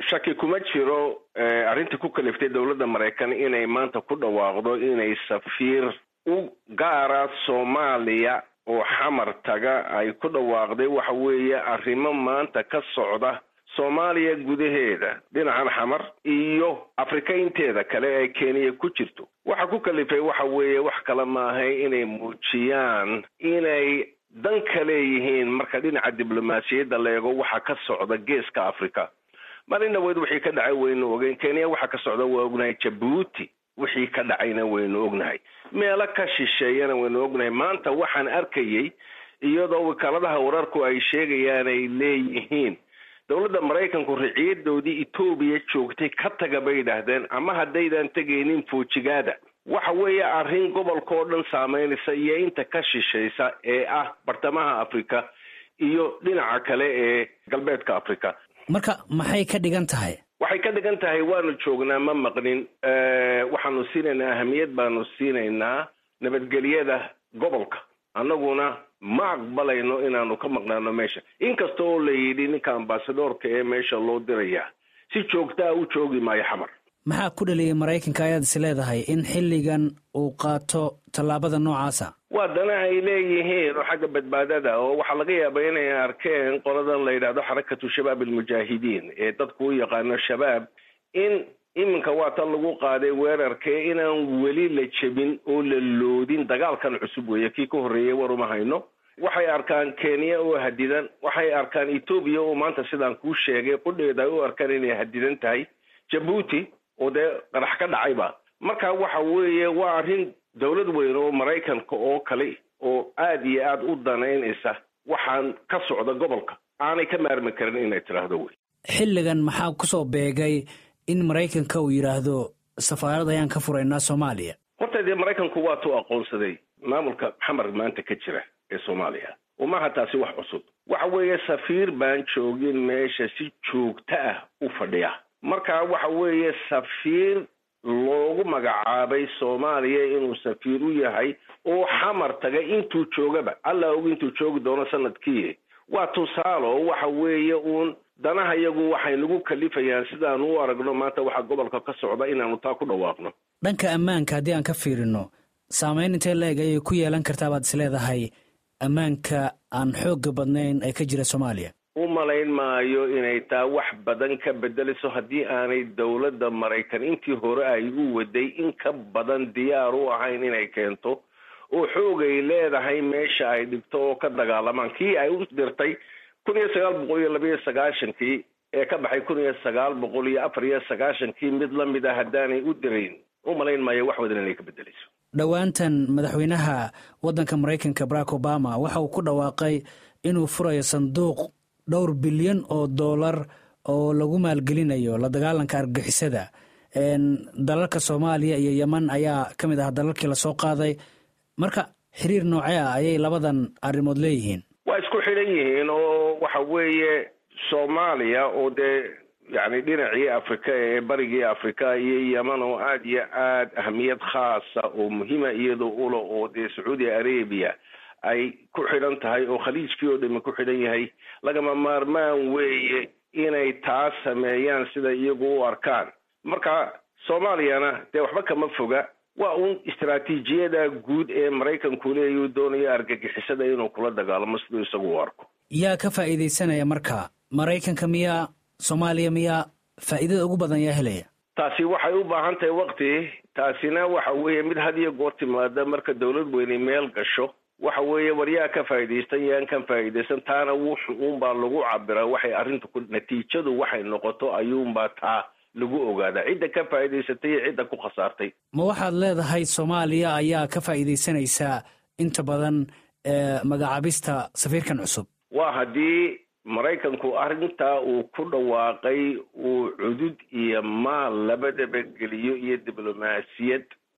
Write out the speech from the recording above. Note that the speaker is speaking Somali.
shaki kuma jiro arrinta ku kaliftay dowladda Mareykan inay maanta ku dhawaaqdo inay safiir u gaara Soomaaliya oo xamar taga ay ku dhawaaqday waxa weeye arrimo maanta ka socda Soomaaliya gudaheeda dhinacan xamar iyo Afrika inteeda kale ee Kenya ku jirto. waxa ku kalifay waxa weeye wax kala maahay inay muujiyaan inay dan kale yihiin marka dhinaca diblomaasiyadda leego waxa ka socda geeska Afrika. marina wixii ka dhacay weynu ogeyn Kenya waxa ka socda waa ognahay Djibouti wixii ka dhacayna weynu ognahay meelo ka shisheeyana weynu ognahay maanta waxaan arkayay iyadoo wakaaladaha wararku ay sheegayaan ay leeyihiin dowladda Mareykanku riciidoodii Itoobiya joogtay ka taga bay yiraahdeen ama haddaydan tagaynin foojigaada waxa weeye arrin gobolka oo dhan saameynaysa iyo inta ka shisheysa ee bartamaha Afrika iyo dhinaca kale ee galbeedka Afrika. marka maxay ka dhigan tahay? waxay ka dhigan tahay waanu joognaa ma maqnin waxaanu siinaynaa ahamiyad baanu siinaynaa nabadgelyada gobolka annaguna ma aqbalayno inaanu ka maqnaano meesha inkasta oo la yidhi ninka ambassadorka ee meesha loo diraya si joogta u joogi maayo xamar. maxaa ku dhaliyay Mareykanka ayaad is leedahay in xilligan uu qaato tallaabada noocaasa? waa dana ay leeyihiin oo xagga badbaadada oo waxa laga yaabaa inay arkeen qoladan la yiraahdo xarakatu shabaab al-mujaahidiin ee dadku u yaqaano shabaab in iminka waa tan lagu qaaday weerarkee inaan weli la jebin oo la loodin dagaalkan cusub weeye kii ka horreeyay waruma hayno. waxay arkaan Kenya oo hadidan waxay arkaan Ethiopia oo maanta sidaan kuu sheegay qudheeda oo arkaan inay hadidan tahay Djibouti oo qarax ka dhacayba. marka waxa weeye waa arrin dowlad weyn oo Mareykanka oo kale oo aad iyo aad u danaynaysa waxaan ka socda gobolka aanay ka maarmi karin inay tiraahdo way. xilligan maxaa ku soo beegay in Mareykanka uu yiraahdo safaarad ayaan ka furaynaa Soomaaliya? horta Mareykanku waa tuu aqoonsaday maamulka xamar maanta ka jira ee Soomaaliya uma hataasi wax cusub. waxa weeye safiir baan joogin meesha si joogta u fadhiya. marka waxa weeye safiir loogu magacaabay Soomaaliya inuu safiir u yahay oo xamar taga intuu joogaba alla og intuu joogi doono sanadkii waa tusaalo waxa weeye danaha iyagu waxay nagu kalifayaan sidaan u aragno maanta waxa gobolka ka socda inaanu taa ku dhawaaqno. dhanka ammaanka haddii aan ka fiirino saameyn intee leeg ayay ku yeelan kartaa baad is leedahay ammaanka aan xoogga badnayn ee ka jira Soomaaliya? u malayn maayo inay taa wax badan ka bedeliso haddii aanay dowladda Mareykan intii hore ay u waday in ka badan diyaar u ahayn inay keento oo xoogay leedahay meesha ay dhigto oo ka dagaalamaan kii ay u dirtay 1992 ee ka baxay 1994 mid la mid ah haddaanay u dirayn u malayn maayo wax wadan inay ka bedeliso. dhowaantan madaxweynaha waddanka Mareykanka Barack Obama waxa uu ku dhawaaqay inuu furayo sanduuq $2 bilyan oo lagu maalgelinayo la dagaalanka argagixisada. dalalka Soomaaliya iyo Yemen ayaa ka mid ah dalalkii la soo qaaday. marka xiriir noocee ah ayay labadan arrimood leeyihiin? waa isku xidhan yihiin oo waxa weeye Soomaaliya oo yani dhinacii Afrika ee barigii Afrika iyo Yemen oo aad iyo aad ahmiyad khaasa oo muhiima iyadoo oo Saudi Arabia ay ku xidhan tahay oo khaliijkii oo dhan ku xidhan yahay lagama maarmaan weeye inay taas sameeyaan sida iyagu u arkaan. marka Soomaaliyana waxba kama foga waa istiraatiijiyada guud ee Mareykanku leeyahay doonayo argagixisada inuu kula dagaalamo sidoo isagu u arko. yaa ka faa'iideysanaya marka Mareykanka miya Soomaaliya miya faa'iidada ugu badan yaa helaya? taasi waxay u baahan tahay waqti. taasina waxa weeye mid had iyo goor timaada marka dowlad weyn meel gasho waxa weeye waryaa ka faa'iideysan yaan kan faa'iideysan taana baa lagu cabiraa waxay arrintu natiijadu waxay noqoto ayuunbaa taa lagu ogaadaa cidda ka faa'iideysatay iyo cidda ku khasaartay. ma waxaad leedahay Soomaaliya ayaa ka faa'iideysanaysa inta badan magacaabista safiirkan cusub? waa haddii Mareykanku arrintaa uu ku dhawaaqay uu cudud iyo maal labadaba geliyo iyo diblomaasiyad